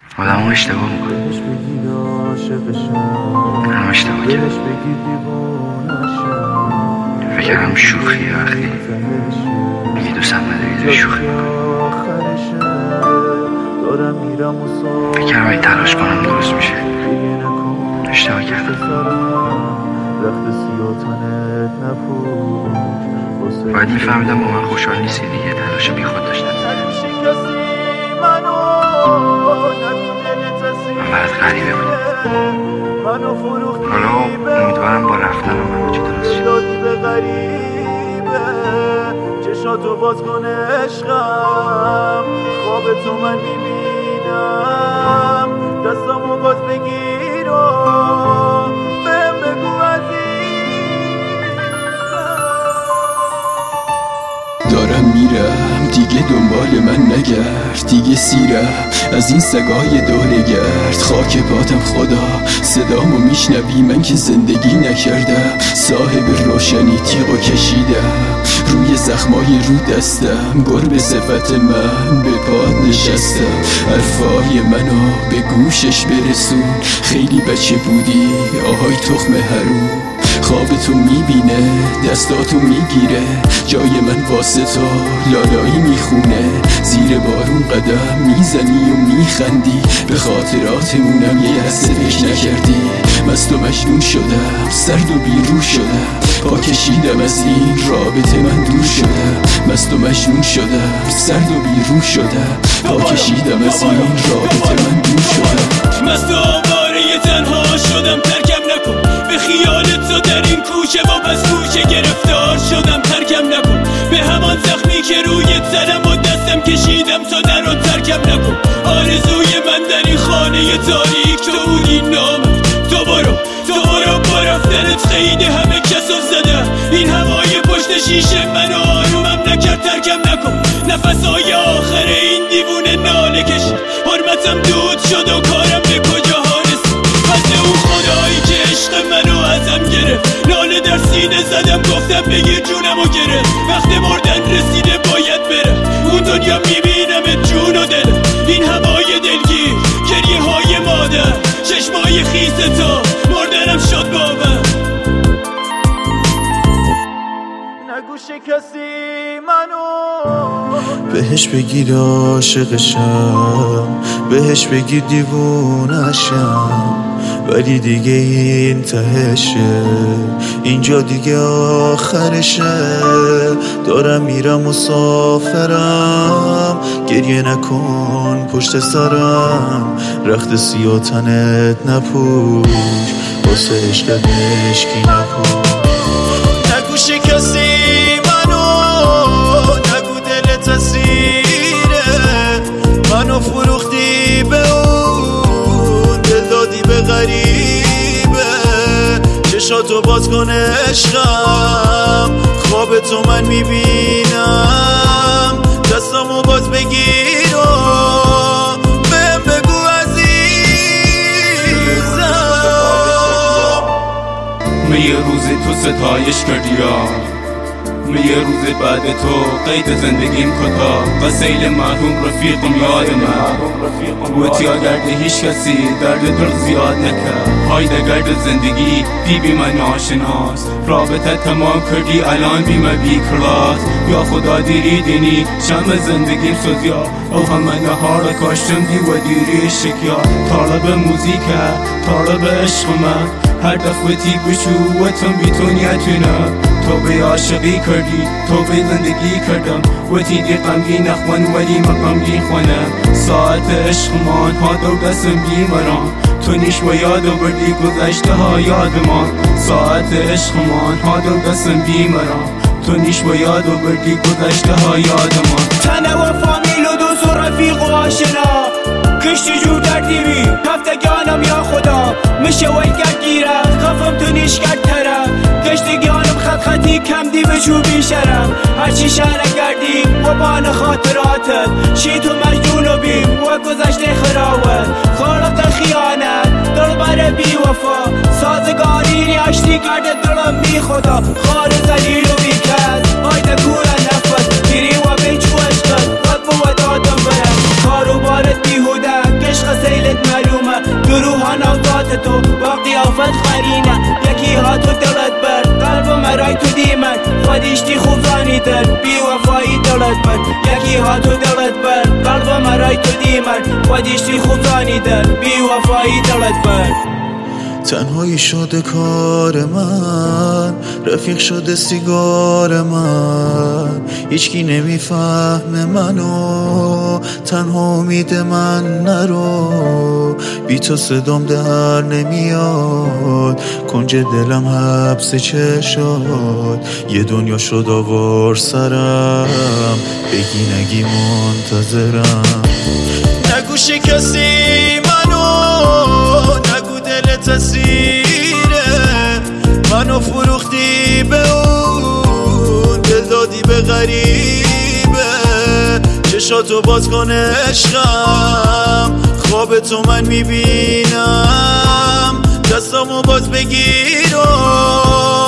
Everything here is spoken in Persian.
آدم ها اشتباه میکنه، هم اشتباه کرد. فکرم شوخیه وقتی میگی دوستم نداری شوخی میکنی. فکرم این تلاش کنم درست میشه. اشتباه کردم. باید میفهمیدم با من خوشحال نیستی دیگه. تلاش بی خود داشتم. من برات غریبه بودم. حالا امیدوارم با رفتن من چه درست شد. چشاتو باز کن عشقم، خواب تو من میبینم، دستامو باز بگیر و بهم بگو دارم میرم دیگه دنبال من نگرد، دیگه سیرم از این سگای دورگرد. خاک پاتم خدا صدامو میشنوی، من که زندگی نکردم. صاحب روشنی تیغو کشیدم روی زخمای رو دستم، گربه صفت من به پاد نشستم. حرفای منو به گوشش برسون، خیلی بچه بودی آهای تخم حروم. خواب تو میبینه دستاتو میگیره، جای من واسه تو لالایی میخونه. زیر بارون قدم میزنی و میخندی، به خاطراتمونم یه لحظه فکر نکردی. مست و مجنون شدم، سرد و بیرو شدم، پا کشیدم از این رابطه من دور شدم. مست و مجنون شدم، سرد و بیرو شدم، پا کشیدم از این رابطه من دور شدم. مست و آواره تنها شدم، ترکم نکن به خیالت تو در این کوچه و پس کوچه گرفتار شدم. ترکم نکن به همان زخمی که روی تنم و دستم کشیدم، تو در رو ترکم نکن. آرزوی من در این خانه تاریک تو بودی نامک. تو برو با رفتنت خیلی همه کسو زدم. این هوای پشت شیشه منو آرومم نکرد. ترکم نکن نفسای آخر این دیوونه ناله کشید. حرمتم دود شد و کارم به کجاها رسید. فضل اون خدایی که عشق منو ازم گرفت، ناله در سینه زدم گفتم بگیر جونمو گرفت. وقت مردن رسیده باید بره، اون دنیا میبینم جون و دلم. این هوای دلگیر، گریه های مادر، چشمای خیس تو، مردنم شد باور. نگو شکستی منو، بهش بگیر عاشقشم، بهش بگیر دیوونشم، ولی دیگه این تهشه، اینجا دیگه آخرشه. دارم میرم مسافرم، گریه نکن پشت سرم، رخت سیاه تنت نپوش، واسه عشقت مشکی نپوش. نگو شکستی منو، نگو دلت اسیره منو، فروختی به اون، دل دادی به غریبه. چشاتو باز کن عشقم، خواب تو من میبینم، دستامو باز بگیر و بهم بگو عزیزم. من یه روز تو ستایش کردی یه روز بعد تو قید زندگیم کتا و سیل مرحوم رفیقم یاد من. بوتیا گرد هیچ کسی درد دل زیاد نکرد، هایده گرد زندگی بی من آشناس. رابطه تمام کردی الان بی من بی کلاس، یا خدا دیری دینی شم زندگیم سوزیا. او همه نهار کاشتم دی و دیری شکیا. طالب موزیکه طالب عشق من، هر دفعتی بشو و تم بی تو نیتونم. تو به عاشقی کردی تو به زندگی کردم، و تیدی غمگی نخوان ولی مقامگی خوانم. ساعت عشق مان ها دو دستم بیمران، تو نیش و یاد و بردی گذشته ها یادمان. ساعت عشق مان ها دو دستم بیمران، تو نیش و یاد و بردی گذشته ها یادمان. تنه و فامیل و دوست و رفیق و آشنا، کشتی جور در دیوی هفتگانم یا خدا. میشه ویگر گیرم کافم تو نیش کرد ترم، گشتگانم خطی کم دی به چوبی شرم. هرچی شهر گردی و بان خاطراتت، شی تو مجنون و بیم و گذشته خراوت. خالق خیانت دل بر بی وفا، سازگاری ریاشتی کرده دلم بی خدا. خار زلیل و بی کس آیده کورا نفت، گیری و بیچ و عشقت قد بود آدم برم. کارو بارت بیهوده عشق سیل دیشتی خوب زانیدن بی وفایی دلت بر یکی هاتو دلت بر قلب مرای تو دیمن و دیشتی خوب زانیدن بی وفایی دلت بر تنهایی شده کار من، رفیق شده سیگار من، هیچکی نمیفهمه منو، تنها امید من نرو، بی تو صدام در نمیاد، کنج دلم حبس چشات، یه دنیا شد آوار سرم، بگی نگی منتظرم. نگو شکستی منو، نگو دلت اسیره منو، فروختی به اون دل دادی به غریبه، چشاتو باز کن عشقم، خواب تو من میبینم، دستامو باز بگیر